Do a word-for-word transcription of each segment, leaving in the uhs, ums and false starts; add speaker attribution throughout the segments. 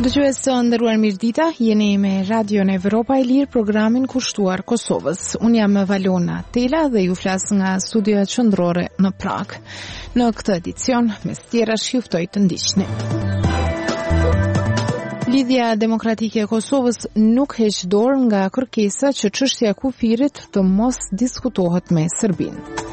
Speaker 1: Dëgjues të nderuar mirëdita, jeni me Radion Evropa e Lirë, programin kushtuar Kosovës. Unë jam Valona Tela dhe ju flas nga studioja qendrore në Prag. Në këtë edicion, mes tjerash ju ftoj të ndiqni. Lidhja Demokratike e Kosovës nuk heq dorë nga kërkesa që çështja e kufirit të mos diskutohet me Serbinë.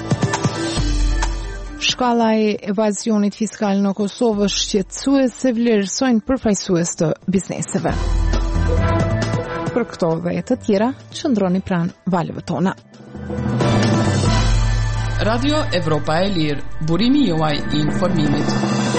Speaker 1: Shkalla e evazionit fiskal në Kosovë shqetësuese vlerësojnë përfaqësues të bizneseve. Për këto dhe të tjera, qëndroni pranë valëve tona.
Speaker 2: Radio Evropa e Lirë, burimi juaj i informimit.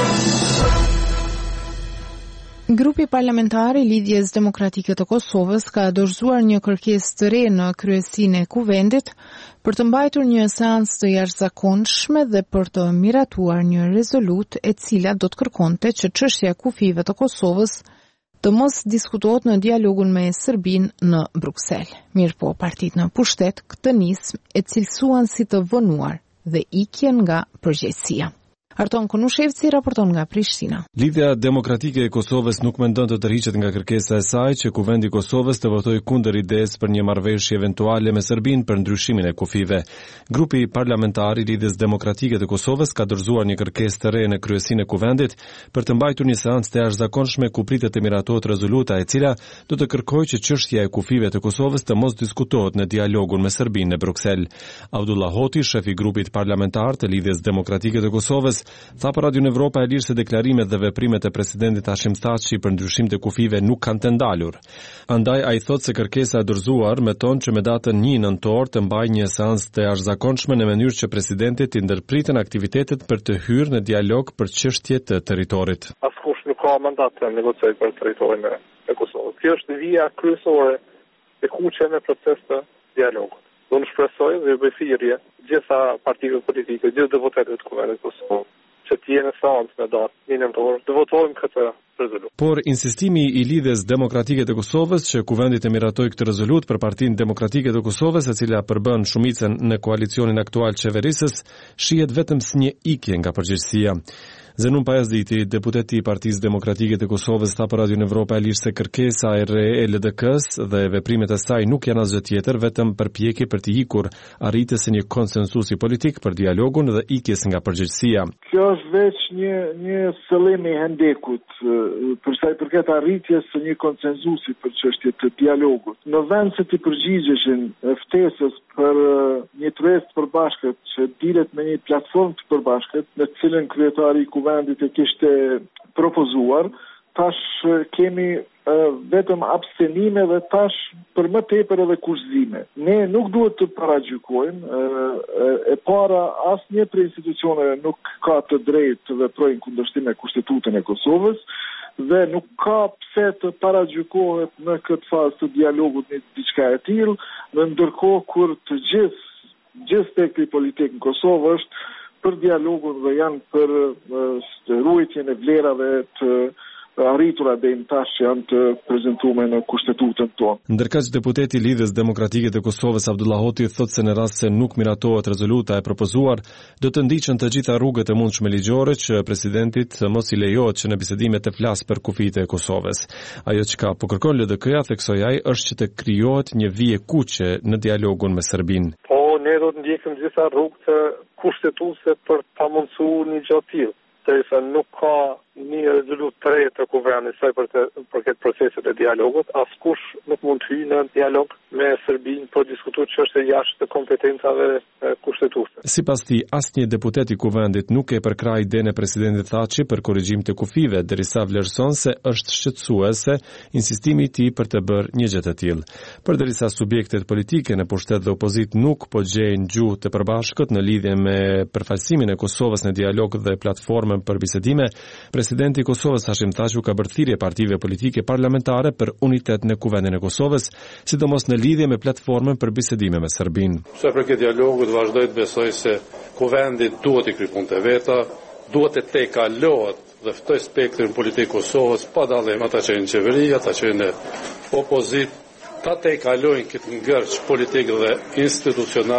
Speaker 1: Grupi parlamentar i Lidhjes Demokratike të Kosovës ka dorëzuar një kërkesë të re në kryesinë e Kuvendit për të mbajtur një seancë të jashtëzakonshme dhe për të miratuar një rezolutë e cila do të kërkonte që çështja e kufive të Kosovës të mos diskutohet në dialogun me Serbinë në Bruksel. Mirëpo partitë në pushtet këtë nismë e cilësuan si të vonuar dhe ikjen nga përgjegjësia. Arton Konushevci raporton nga Prishtina.
Speaker 3: Lidhja Demokratike e Kosovës nuk mendon të tërhiqet nga kërkesa e saj që Kuvendi i Kosovës të votojë kundër idesë për një marrëveshje eventuale me Serbinë për ndryshimin e kufive. Grupi parlamentar i Lidhjes Demokratike të Kosovës ka dorëzuar një kërkesë të re në kryesinë e Kuvendit për të mbajtur një seancë të jashtëzakonshme ku pritet të miratohet rezoluta e cila do të kërkojë që çështja e kufive të Kosovës të mos diskutohet në dialogun me Serbinë në Bruksel. Abdullah Hoti, shefi i grupit parlamentar të Lidhjes Demokratike të Kosovës, tha për Radio Evropa e Lirë se deklarimet dhe veprimet e presidentit Hashim Thaçi për ndryshim të kufive nuk kanë të ndalur. Andaj ai thotë se kërkesa e dorëzuar meton që me datën një nëntor të mbajë një seancë të jashtëzakonshme në mënyrë që presidenti të ndërpritën aktivitetet për të hyrë në dialog për çështje të territorit.
Speaker 4: Askush nuk ka mandat të negociojë për territorin e Kosovës. Kjo është vija kryesore e kuqe në proces të dialogut. Do në shpresoj dhe bëj thirrje gjitha partitë politike, gjithë deputetët të Kuvendit të Kosovës, që të jenë seancë në datë një nëntor, të votojmë këtë rezolutë.
Speaker 3: Por insistimi i Lidhjes Demokratike të Kosovës që Kuvendi të miratojë këtë rezolutë për Partinë Demokratike të Kosovës, e cila përbën shumicën në koalicionin aktual qeverisës, shihet vetëm si një ikje nga përgjegjësia. Zenun Pajazditi, deputeti i Partisë Demokratike të Kosovës, tha për Radio Evropa e Lirë se kërkesa e re e L D K-s dhe veprimet e saj nuk janë asgjë tjetër, vetëm përpjekje për të ikur arritjes së një konsensusi politik për dialogun dhe ikjes nga përgjegjësia.
Speaker 5: Kjo është veç një një fillim i hendekut për sa i përket arritjes së një konsensusi për çështje të dialogut. Në vend se të përgjigjeshin ftesës për një trestë të përbashkët që dilet me një platformë të përbashkët, në të cilën kryetari i Kuvendit e kishte propozuar, tash kemi uh, vetëm abstenime dhe tash për më tepër edhe kurzime. Ne nuk duhet të paragjykojmë, uh, e para asnjë prej institucioneve nuk ka të drejtë të veprojë kundërshtim me Kushtetutën e Kosovës dhe nuk ka pse të paragjykohet në këtë fazë të dialogut në diçka e tillë, në ndërkohë kur të gjithë gjithë spektri politik në Kosovë është për dialogun dhe janë për uh, ruajtjen e vlerave të arritura deri në tash që janë të prezantuara në Kushtetutën tonë.
Speaker 3: Ndërkaq deputeti i Lidhjes Demokratike të Kosovës Abdullah Hoti thotë se në rast se nuk miratohet rezoluta e propozuar, do të ndiqen të gjitha rrugët e mundshme ligjore që presidentit mos i lejohet që në bisedime të flasë për kufitë e Kosovës. Ajo çka po kërkon L D K-ja, theksoi ai, është që të krijohet një vije kuqe në dialogun me Serbinë.
Speaker 4: Po ne do të ndjekim gjitha rrugët të kushtetuese për ta mundsuar një gjë të tillë. Derisa nuk ka një rezolutë të re të Kuvendit sa për të për këtë proceset e dialogut, askush nuk mund të hyjë në dialog me Serbinë për të diskutuar çështje jashtë të kompetencave kushtetuese.
Speaker 3: Sipas tij, asnjë deputet i Kuvendit nuk e përkrah idenë e presidentit Thaçi për korrigjim të kufive, derisa vlerëson se është shqetësuese insistimi i tij për të bërë një gjë të tillë. Përderisa subjektet politike në pushtet dhe opozit nuk po gjejnë gjuhë të përbashkët në lidhje me përfaqësimin e Kosovës në dialog dhe platformën për bisedime, presidenti i Kosovës Hashim Thaçi ka bërë thirrje partive politike parlamentare për unitet në Kuvendin e Kosovës, sidomos në lidhje me platformën për bisedime me Serbinë.
Speaker 6: Sa për këtë dialogut vazhdoj të besoj se Kuvendi duhet i kryej punët e veta, duhet të tejkalohet dhe ftoj spektrin politik Kosovës pa dallim, ata që në qeveri, ata që në opozit, ta tejkalojnë këtë ngërç politik dhe institucional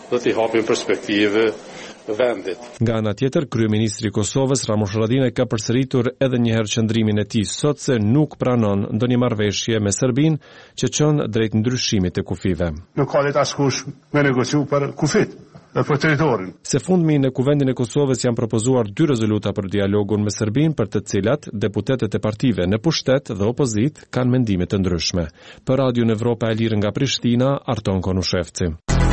Speaker 6: dhe t'i hapin perspektive vendit.
Speaker 3: Nga ana tjetër, kryeministri i Kosovës Ramush Haradinaj ka përsëritur edhe një herë qëndrimin e tij sot se nuk pranon ndonjë marrëveshje me Serbinë që çon drejt ndryshimit të kufive.
Speaker 7: Nuk ka letë askush me negociu për kufit dhe për territorin.
Speaker 3: Se fundmi në Kuvendin e Kosovës janë propozuar dy rezoluta për dialogun me Serbinë, për të cilat deputetët e partive në pushtet dhe opozit kanë mendime të ndryshme. Për Radion Evropa e Lirë nga Prishtina, Arton Konushevci.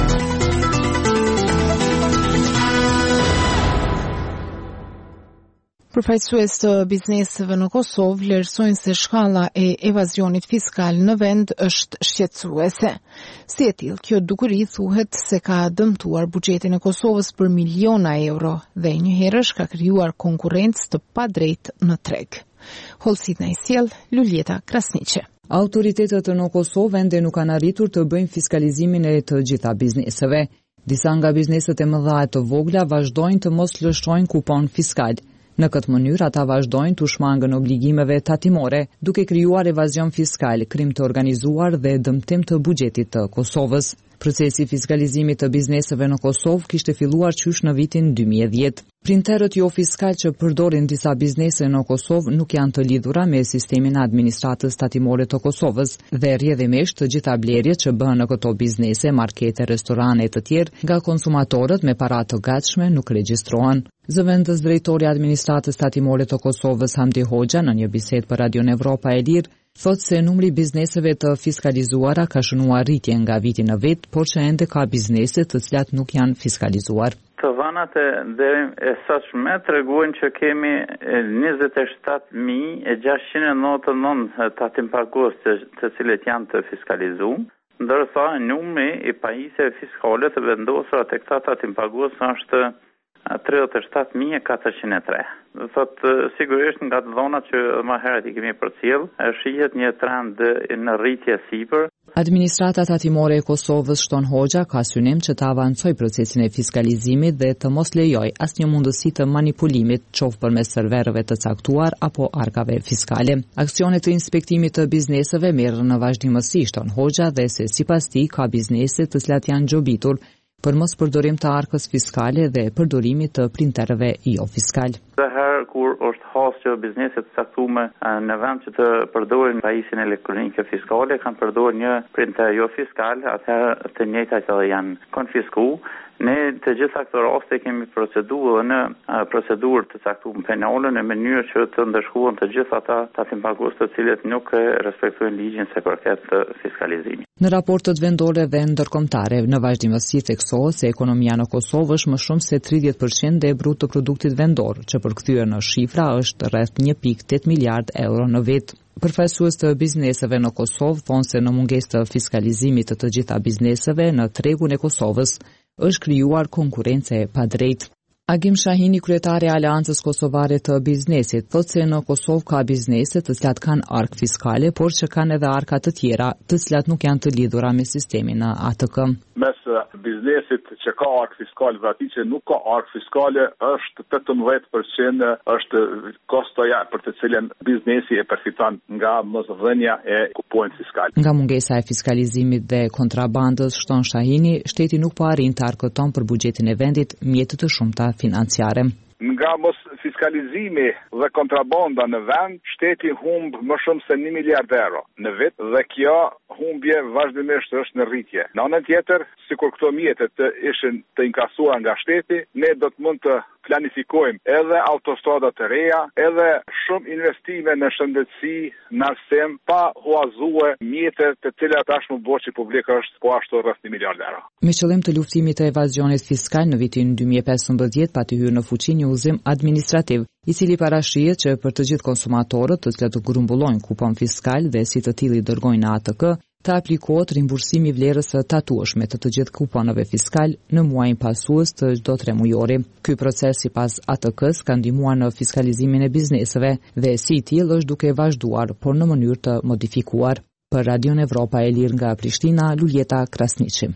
Speaker 1: Përfaqësues të bizneseve në Kosovë vlerësojnë se shkalla e evazionit fiskal në vend është shqetësuese. Si e tillë, kjo dukuri thuhet se ka dëmtuar buxhetin e Kosovës për miliona euro dhe njëherësh ka krijuar konkurrencë të padrejtë në treg. Holsit në i sjell Luljeta Krasniqe.
Speaker 8: Autoritetet në Kosovë ende nuk kanë arritur të bëjnë fiskalizimin e të gjitha bizneseve. Disa nga bizneset e mëdha e të vogla vazhdojnë të mos lëshojnë kupon fiskal. Në këtë mënyrë ata vazhdojnë të shmangën obligimeve tatimore, duke krijuar evazion fiskal, krim të organizuar dhe dëmtim të buxhetit të Kosovës. Procesi i fiskalizimit të bizneseve në Kosovë kishte filluar qysh në vitin dy mijë e dhjetë. Printerët jo fiskal që përdorin disa biznese në Kosovë nuk janë të lidhura me sistemin e administratës tatimore të Kosovës dhe rrjedhimisht të gjitha blerjet që bëhen në këto biznese, markete, restorane e të tjerë nga konsumatorët me para të gatshme nuk regjistrohen. Zëvendës drejtori i administratës tatimore të Kosovës Hamdi Hoxha në një bisedë për Radion Evropa e Lirë thot se numri bizneseve të fiskalizuara ka shënuar rritje nga viti në vit, por që ende ka biznese të cilat nuk janë fiskalizuar.
Speaker 9: Të dhanat e deri e sashme tregojnë që kemi njëzet e shtatë mijë e gjashtëqind e nëntëdhjetë e nëntë tatim-pagues të, të cilët janë të fiskalizuar, ndërsa numri i pajisjeve fiskale të vendosura tek këta tatim-pagues është tridhjetë e shtatë mijë e katërqind e tre. Thot sigurisht nga të dhonat që më herët i kemi përcjell, shihet një trend në rritje sipër.
Speaker 8: Administrata tatimore e Kosovës shton Hoxha ka synim që të avancoj procesin e fiskalizimit dhe të mos lejoj asnjë mundësi të manipulimit, qoftë përmes serverëve të caktuar apo arkave fiskale. Aksionet të inspektimit të bizneseve merren në vazhdimësi, shton Hoxha, dhe se sipas tij ka biznese të cilat janë gjobitur për mos përdorim të arkës fiskale dhe përdorimit të printerëve jo fiskal.
Speaker 9: Dhe herë kur është hasë që bizneset caktuar në vend që të përdorin pajisjen elektronike fiskale, kanë përdorur një printer jo fiskal, atëherë të njëjtat edhe janë konfiskuar. Ne të gjitha këto raste kemi procedurë në procedurë të caktuar penale në mënyrë që të ndëshkuan të gjitha ata tatim-pagues të cilët nuk respektojnë ligjin se përket të fiskalizimit.
Speaker 8: Në raportet vendore dhe ndërkombëtare, në vazhdimësi theksohet se ekonomia në Kosovë është më shumë se tridhjetë përqind e brut të produktit vendor, që përkthyer në shifra është rreth një pikë tetë miliard euro në vit. Përfaqësues të bizneseve në Kosovë thonë se në mungesë të fiskalizimit të të gjitha bizneseve në tregun e Kosovës është krijuar konkurrencë e padrejtë. Agim Shahini, kryetari i Aleancës Kosovare të Biznesit, thotë se në Kosovë ka biznese të cilat kanë ark fiskale, por që kanë edhe arka të tjera, të cilat nuk janë të lidhura me sistemin në A T K.
Speaker 10: Mes biznesit që ka ark fiskale dhe atij që nuk ka ark fiskale është tetëmbëdhjetë përqind është kostoja për të cilën biznesi e përfiton nga mosdhënia e kuponit fiskal.
Speaker 8: Nga mungesa e fiskalizimit dhe kontrabandës, shton Shahini, shteti nuk po arrin të arkëton për buxhetin e vendit mjete të shumta financiare.
Speaker 10: Nga mos fiskalizimi dhe kontrabanda në vend, shteti humb më shumë se një miliard euro në vit dhe kjo humbje vazhdimisht është në rritje. Në anën tjetër, sikur këto mjete të ishin të inkasuara nga shteti, ne do të mund të planifikojmë edhe autostrada të reja, edhe shumë investime në shëndetësi, në arsim, pa huazue mjete të cilat tashmë borxhi publik është po ashtu rreth një miliard euro.
Speaker 8: Me qëllim të luftimit të evazionit fiskal në vitin dy mijë e pesëmbëdhjetë pati hyrë në fuqi një udhëzim administrativ, i cili parashihet që për të gjithë konsumatorët të cilët grumbulojnë kupon fiskal dhe si të tillë i dërgojnë në A T K, të aplikohet rimbursimi vlerës së tatueshme të të gjithë kuponave fiskal në muajin pasues të çdo tre mujori. Ky proces sipas A T K-s ka ndihmuar në fiskalizimin e bizneseve dhe si i tillë është duke vazhduar, por në mënyrë të modifikuar. Për Radion Evropa e Lirë nga Prishtina, Luljeta Krasniqi.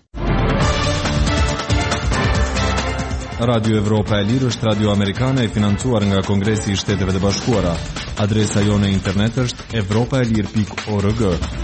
Speaker 3: Radio Evropa e Lirë është radio amerikane e financuar nga Kongresi i Shteteve të Bashkuara. Adresa jone internet është evropaelir pikë org.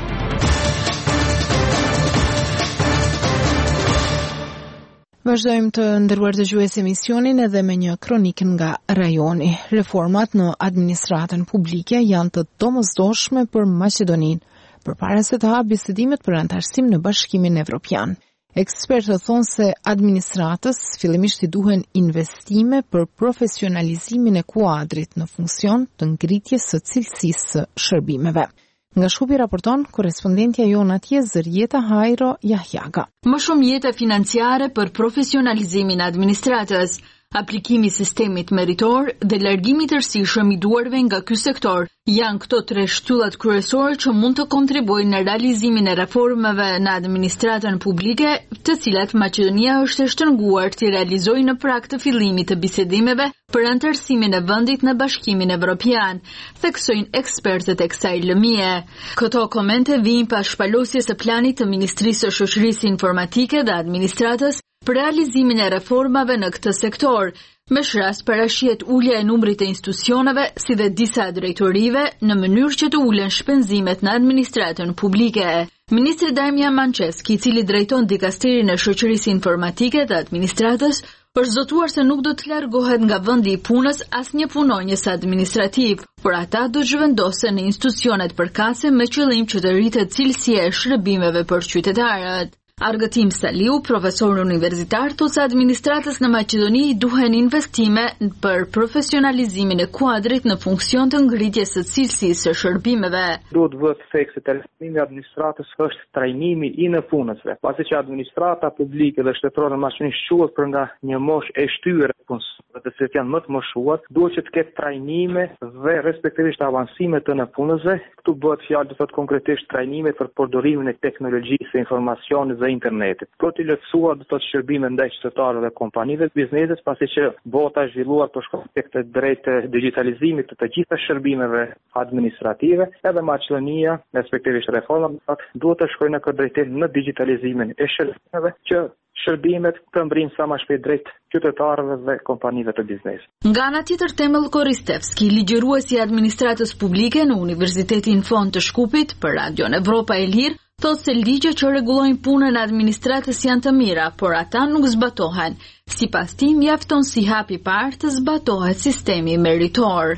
Speaker 1: Vazhdojmë të ndërruar dëgjues emisionin edhe me një kronikë nga rajoni. Reformat në administratën publike janë të domosdoshme për Maqedoninë, përpara se të hapë bisedimet për antarësim në Bashkimin Evropian. Ekspertët thonë se administratës fillimisht i duhen investime për profesionalizimin e kuadrit në funksion të ngritjes së cilësisë së shërbimeve. Nga Shkupi raporton korespondentja jon atje Zërieta Hajro Jahjaga.
Speaker 11: Më shumë jete financiare për profesionalizimin e administratës, aplikimi i sistemit meritor dhe largimi i tërësishëm i duarve nga ky sektor janë këto tre shtyllat kryesore që mund të kontribuojnë në realizimin e reformave në administratën publike, të cilat Maqedonia është e shtrënguar të realizojë në prag të fillimit të bisedimeve për antarësimin e vendit në Bashkimin Evropian, theksojnë ekspertët e kësaj lëmie. Këto komente vijnë pas shpalosjes së planit të Ministrisë së Shoqërisë Informatike dhe Administratës për realizimin e reformave në këtë sektor, me shrast parashihet ulja e numrit të institucioneve si dhe disa drejtorive në mënyrë që të ulen shpenzimet në administratën publike. Ministri Darmian Manceski, i cili drejton dikasterin e shoqërisë informatike dhe administratës, është zotuar se nuk do të largohet nga vendi i punës asnjë punonjës administrativ, por ata do të zhvendosen në institucionet përkatëse me qëllim që të rritet cilësia e shërbimeve për qytetarët. Argëtim Saliu, profesor universitar, thotë se administratës në Maqedoni duhen investime për profesionalizimin e kuadrit në funksion të ngritjes së cilësisë së shërbimeve.
Speaker 12: Duhet vëhet thekse trajnimi i administratës është trajnimi i në punësve, pasi që administrata publike dhe shtetërore mashtrisht quhet për nga një moshë e shtyre punësore, të cilët janë më të moshuar, duhet që të ketë trajnime dhe respektivisht avancime të në punësve. Këtu bëhet fjalë do thotë konkretisht trajnime për përdorimin e teknologjisë së informacionit dhe internetit. Për të lehtësuar do të shërbime ndaj qytetarëve dhe kompanive të biznesit, pasi që bota është zhvilluar për shkak të drejtë digitalizimit të të gjitha shërbimeve administrative, edhe Maqedonia, respektivisht reforma, duhet të shkojë në këtë drejtim në digitalizimin e shërbimeve që shërbimet të mbrin sa më shpejt drejt qytetarëve dhe kompanive të biznesit.
Speaker 11: Nga ana tjetër, Temel Koristevski, ligjëruesi i administratës publike në Universitetin Fond të Shkupit për Radion Evropa e Lirë, thotë se ligjet që rregullojnë punën e administratës janë të mira, por ata nuk zbatohen. Sipas tij, mjafton si hap i parë të zbatohet sistemi meritor.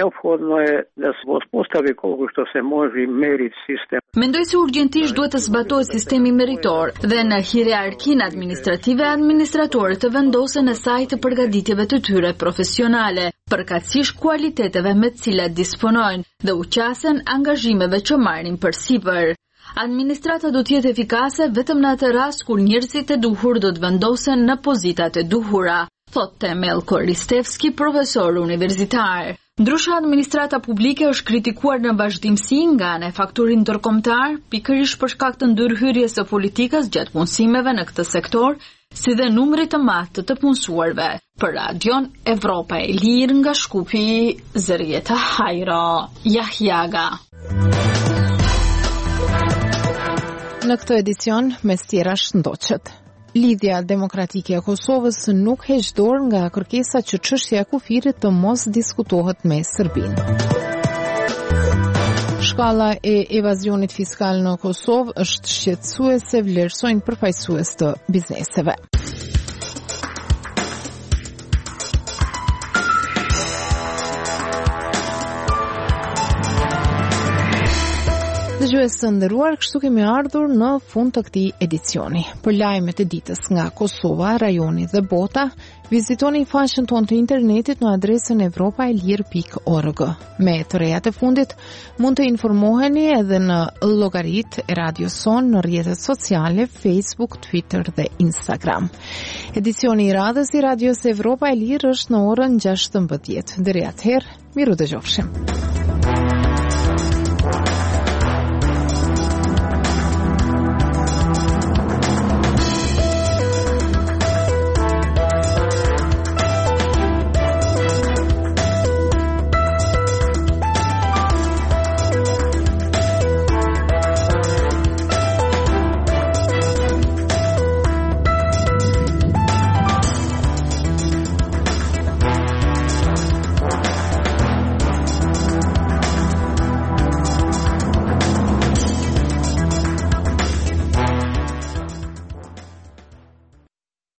Speaker 11: Mendoj se urgjentisht duhet të zbatohet sistemi meritor dhe në hierarkinë administrative administratorët të vendosen në saj të përgatitjeve të tyre profesionale, përkatësisht kualiteteve me të cilat disponojnë dhe u qasen angazhimeve që marrin përsipër. Administrata do të jetë efikase vetëm në atë rast kur njerëzit e duhur do të vendosen në pozitat e duhura, thotë Temel Koristevski, profesor universitar. Ndryshe, administrata publike është kritikuar në vazhdimsi nga ana e faktorit ndërkombëtar, pikërisht për shkak të ndërhyrjes së politikës gjatë punësimeve në këtë sektor, si dhe numrit të madh të të punësuarve. Për Radion Evropa e Lirë nga Shkupi, Zërieta Hajro Jahjaga.
Speaker 1: Në këtë edicion, mes tjera shëndoqet. Lidhja Demokratike e Kosovës nuk heq dorë nga kërkesa që çështja e kufirit të mos diskutohet me Serbinë. Shkalla e evazionit fiskal në Kosovë është shqetësuese, vlerësojnë përfaqësues të bizneseve. Dëgjues të nderuar, kështu kemi ardhur në fund të këtij edicioni. Për lajmet e ditës nga Kosova, rajoni dhe bota, vizitoni faqen tonë të internetit në adresën evropa e lirë pikë org. Me të rejat e fundit, mund të informoheni edhe në llogaritë e Radios Son në rrjetet sociale, Facebook, Twitter dhe Instagram. Edicioni i radhës i Radios Evropa e Lirë është në orën gjashtëmbëdhjetë. Deri atëherë, miru dëgjofshim.